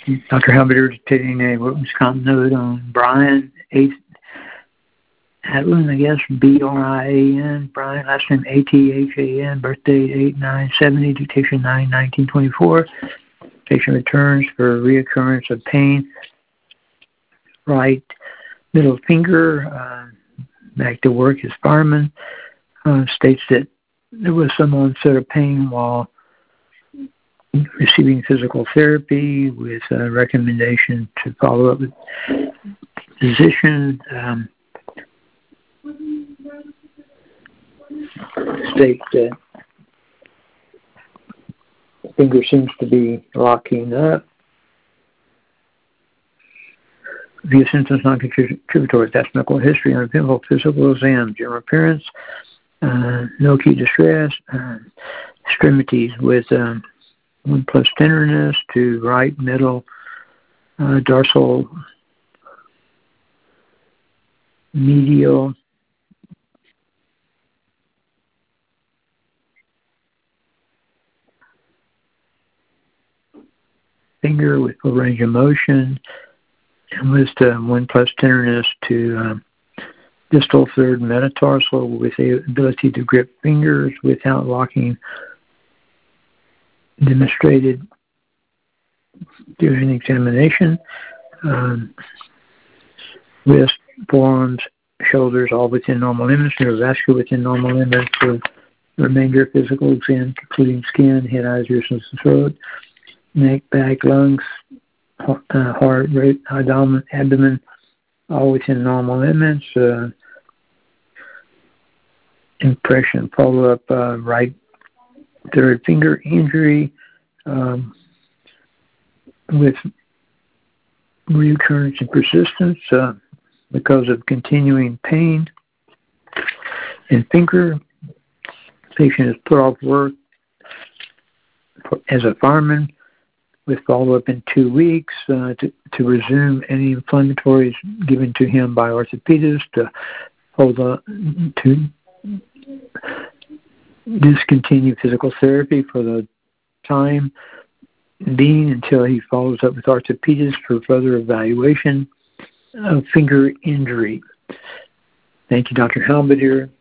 Dr. Halberdier taking a Wisconsin note on Brian, 8th Atlan, I guess, B-R-I-A-N, Brian, last name A-T-H-A-N, birthday 8/9/70, dictation 9/19/24. Patient returns for reoccurrence of pain. Right middle finger, back to work as fireman. States that there was some onset of pain while receiving physical therapy with a recommendation to follow up with physician. States that the finger seems to be locking up. View symptoms non-contributory. That's medical history. Uneventful physical exam. General appearance. No acute distress. Extremities with 1+ tenderness to right middle dorsal medial finger with full range of motion, and with 1+ tenderness to distal third metatarsal with the ability to grip fingers without locking, demonstrated during examination. Wrist, forearms, shoulders, all within normal limits. Neurovascular within normal limits. The remainder physical exam, including skin, head, eyes, ears, and throat. Neck, back, lungs, heart rate, abdomen, all within normal limits. Impression, follow-up, right third finger injury with recurrence and persistence because of continuing pain in finger. Patient is put off work as a fireman with follow-up in 2 weeks to resume any inflammatories given to him by orthopedists to discontinue physical therapy for the time being until he follows up with orthopedists for further evaluation of finger injury. Thank you, Dr. Halberdier.